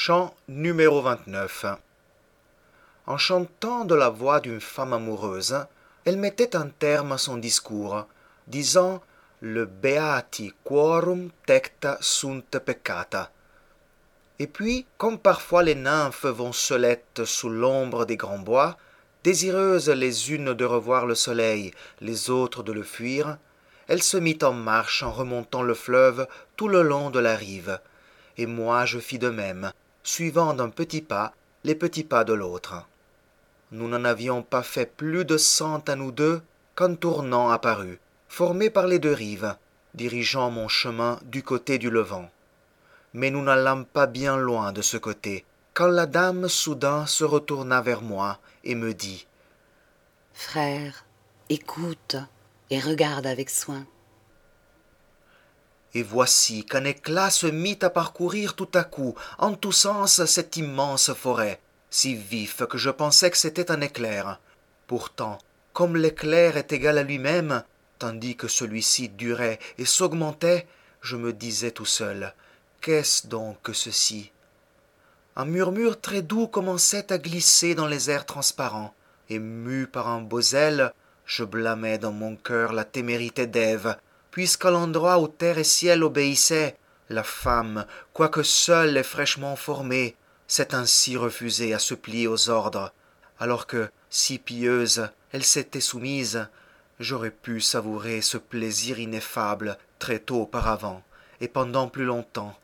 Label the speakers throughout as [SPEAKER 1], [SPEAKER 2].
[SPEAKER 1] Chant numéro 29. En chantant de la voix d'une femme amoureuse, elle mettait un terme à son discours, disant le Beati quorum tecta sunt peccata. Et puis, comme parfois les nymphes vont seulettes sous l'ombre des grands bois, désireuses les unes de revoir le soleil, les autres de le fuir, elle se mit en marche en remontant le fleuve tout le long de la rive, et moi je fis de même, suivant d'un petit pas les petits pas de l'autre. Nous n'en avions pas fait plus de 100 à nous deux qu'un tournant apparut, formé par les deux rives, dirigeant mon chemin du côté du Levant. Mais nous n'allâmes pas bien loin de ce côté, quand la dame soudain se retourna vers moi et me dit
[SPEAKER 2] « Frère, écoute et regarde avec soin. »
[SPEAKER 1] Et voici qu'un éclat se mit à parcourir tout à coup, en tous sens, cette immense forêt, si vif que je pensais que c'était un éclair. Pourtant, comme l'éclair est égal à lui-même, tandis que celui-ci durait et s'augmentait, je me disais tout seul, qu'est-ce donc que ceci? Un murmure très doux commençait à glisser dans les airs transparents, et mu par un beau zèle, je blâmais dans mon cœur la témérité d'Ève, puisqu'à l'endroit où terre et ciel obéissaient, la femme, quoique seule et fraîchement formée, s'est ainsi refusée à se plier aux ordres, alors que, si pieuse, elle s'était soumise. J'aurais pu savourer ce plaisir ineffable très tôt auparavant, et pendant plus longtemps.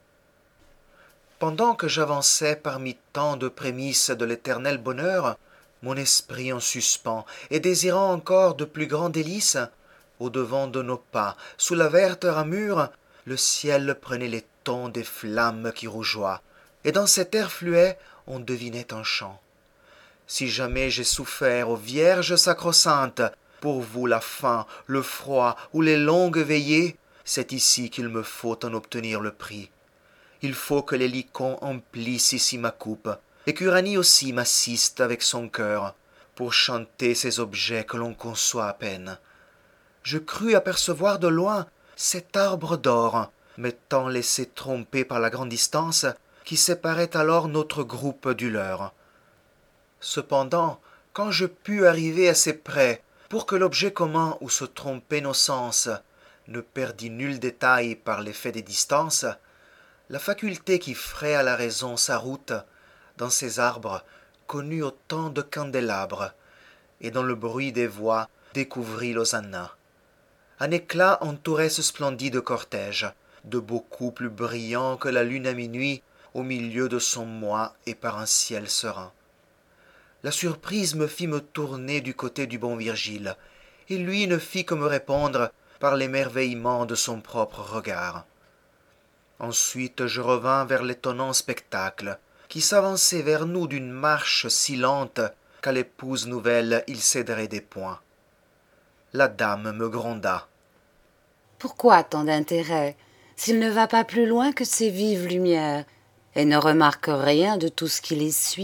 [SPEAKER 1] Pendant que j'avançais parmi tant de prémices de l'éternel bonheur, mon esprit en suspens, et désirant encore de plus grands délices, au-devant de nos pas, sous la verte ramure, le ciel prenait les tons des flammes qui rougeoient, et dans cet air fluet on devinait un chant. Si jamais j'ai souffert aux vierges sacro-saintes, pour vous la faim, le froid ou les longues veillées, c'est ici qu'il me faut en obtenir le prix. Il faut que l'Hélicon emplisse ici ma coupe, et qu'Uranie aussi m'assiste avec son cœur, pour chanter ces objets que l'on conçoit à peine. Je crus apercevoir de loin cet arbre d'or, m'étant laissé tromper par la grande distance qui séparait alors notre groupe du leur. Cependant, quand je pus arriver assez près pour que l'objet commun où se trompaient nos sens ne perdît nul détail par l'effet des distances, la faculté qui fraye à la raison sa route, dans ces arbres, connut autant de candélabres, et dans le bruit des voix découvrit l'hosanna. Un éclat entourait ce splendide cortège, de beaucoup plus brillant que la lune à minuit, au milieu de son mois et par un ciel serein. La surprise me fit me tourner du côté du bon Virgile, et lui ne fit que me répondre par l'émerveillement de son propre regard. Ensuite je revins vers l'étonnant spectacle, qui s'avançait vers nous d'une marche si lente qu'à l'épouse nouvelle il céderait des poings. La dame me gronda.
[SPEAKER 2] « Pourquoi tant d'intérêt, s'il ne va pas plus loin que ces vives lumières, et ne remarque rien de tout ce qui les suit ?»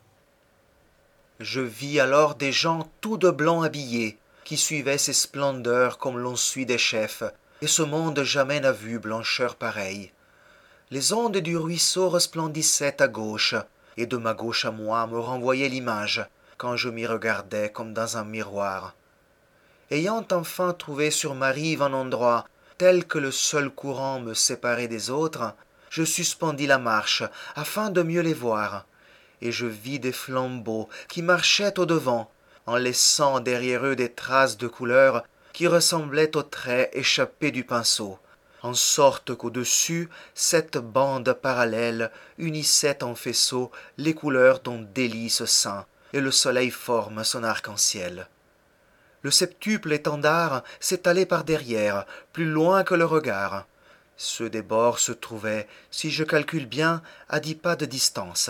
[SPEAKER 1] Je vis alors des gens tout de blanc habillés, qui suivaient ces splendeurs comme l'on suit des chefs, et ce monde jamais n'a vu blancheur pareille. Les ondes du ruisseau resplendissaient à gauche, et de ma gauche à moi me renvoyait l'image, quand je m'y regardais comme dans un miroir. Ayant enfin trouvé sur ma rive un endroit tel que le seul courant me séparait des autres, je suspendis la marche afin de mieux les voir, et je vis des flambeaux qui marchaient au-devant, en laissant derrière eux des traces de couleur qui ressemblaient aux traits échappés du pinceau, en sorte qu'au-dessus, cette bande parallèle unissait en faisceau les couleurs d'un délice saint, et le soleil forme son arc-en-ciel. Le septuple étendard s'étalait par derrière, plus loin que le regard. Ceux des bords se trouvaient, si je calcule bien, à 10 pas de distance.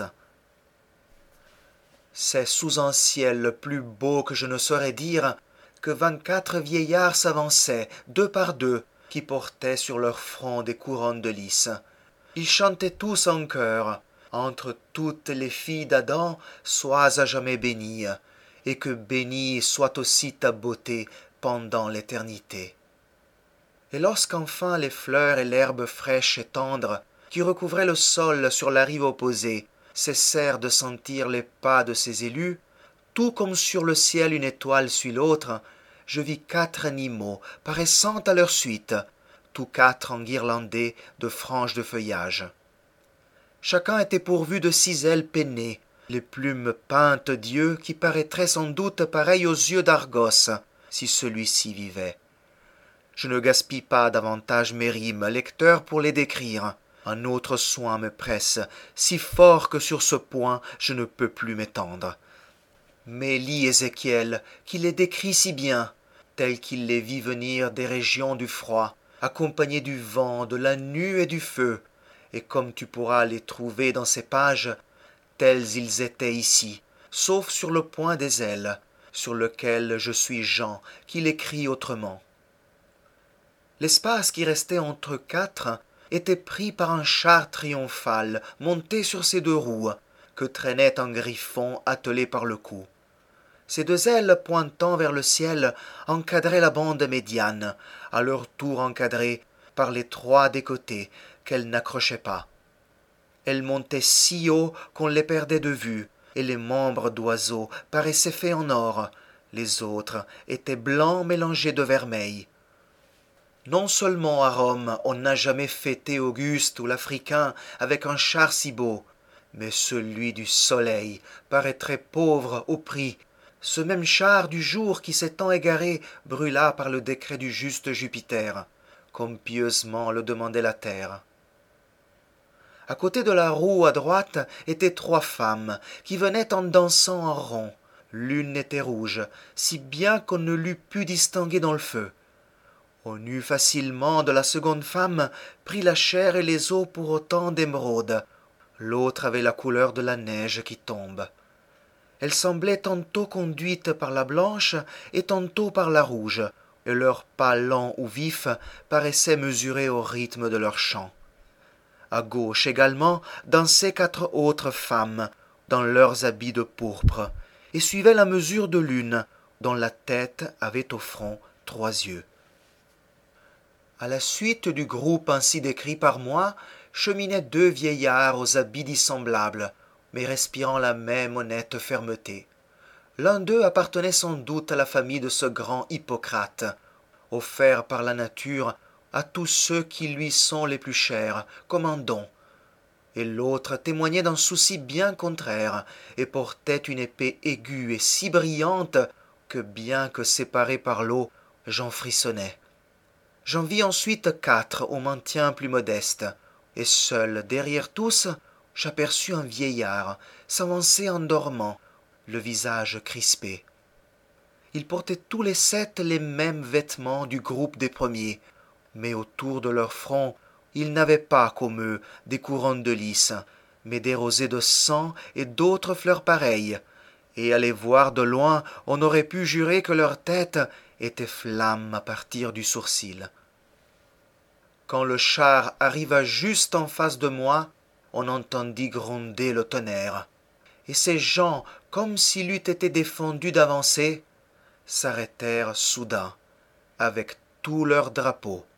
[SPEAKER 1] C'est sous un ciel plus beau que je ne saurais dire que 24 vieillards s'avançaient, deux par deux, qui portaient sur leur front des couronnes de lys. Ils chantaient tous en chœur, entre toutes les filles d'Adam, sois à jamais bénie, et que bénie soit aussi ta beauté pendant l'éternité. Et lorsqu'enfin les fleurs et l'herbe fraîche et tendre, qui recouvraient le sol sur la rive opposée, cessèrent de sentir les pas de ces élus, tout comme sur le ciel une étoile suit l'autre, je vis 4 animaux paraissant à leur suite, tous 4 enguirlandés de franges de feuillage. Chacun était pourvu de 6 ailes pennées, les plumes peintes d'yeux qui paraîtraient sans doute pareilles aux yeux d'Argos, si celui-ci vivait. Je ne gaspille pas davantage mes rimes, lecteur, pour les décrire. Un autre soin me presse, si fort que sur ce point je ne peux plus m'étendre. Mais lis Ézéchiel, qui les décrit si bien, tel qu'il les vit venir des régions du froid, accompagnés du vent, de la nue et du feu, et comme tu pourras les trouver dans ces pages, tels ils étaient ici, sauf sur le point des ailes, sur lequel je suis Jean, qui l'écrit autrement. L'espace qui restait entre 4 était pris par un char triomphal monté sur ses 2 roues, que traînait un griffon attelé par le cou. Ses 2 ailes pointant vers le ciel encadraient la bande médiane, à leur tour encadrée par les 3 des côtés, qu'elles n'accrochaient pas. Elles montaient si haut qu'on les perdait de vue, et les membres d'oiseaux paraissaient faits en or, les autres étaient blancs mélangés de vermeil. Non seulement à Rome on n'a jamais fêté Auguste ou l'Africain avec un char si beau, mais celui du soleil paraîtrait pauvre au prix. Ce même char du jour qui s'étant égaré brûla par le décret du juste Jupiter, comme pieusement le demandait la terre. À côté de la roue à droite étaient 3 femmes, qui venaient en dansant en rond. L'une était rouge, si bien qu'on ne l'eût pu distinguer dans le feu. On eut facilement de la seconde femme pris la chair et les os pour autant d'émeraude. L'autre avait la couleur de la neige qui tombe. Elle semblait tantôt conduite par la blanche et tantôt par la rouge, et leurs pas lents ou vifs paraissaient mesurés au rythme de leur chant. À gauche également dansaient 4 autres femmes, dans leurs habits de pourpre, et suivaient la mesure de l'une, dont la tête avait au front 3 yeux. À la suite du groupe ainsi décrit par moi, cheminaient 2 vieillards aux habits dissemblables, mais respirant la même honnête fermeté. L'un d'eux appartenait sans doute à la famille de ce grand Hippocrate, offert par la nature à tous ceux qui lui sont les plus chers, comme un don, et l'autre témoignait d'un souci bien contraire, et portait une épée aiguë et si brillante que, bien que séparé par l'eau, j'en frissonnais. J'en vis ensuite 4 au maintien plus modeste, et seul derrière tous, j'aperçus un vieillard s'avancer en dormant, le visage crispé. Ils portaient tous les 7 les mêmes vêtements du groupe des premiers, mais autour de leur front, ils n'avaient pas, comme eux, des couronnes de lys, mais des rosées de sang et d'autres fleurs pareilles, et à les voir de loin, on aurait pu jurer que leur tête était flamme à partir du sourcil. Quand le char arriva juste en face de moi, on entendit gronder le tonnerre, et ces gens, comme s'il eût été défendu d'avancer, s'arrêtèrent soudain, avec tous leurs drapeaux,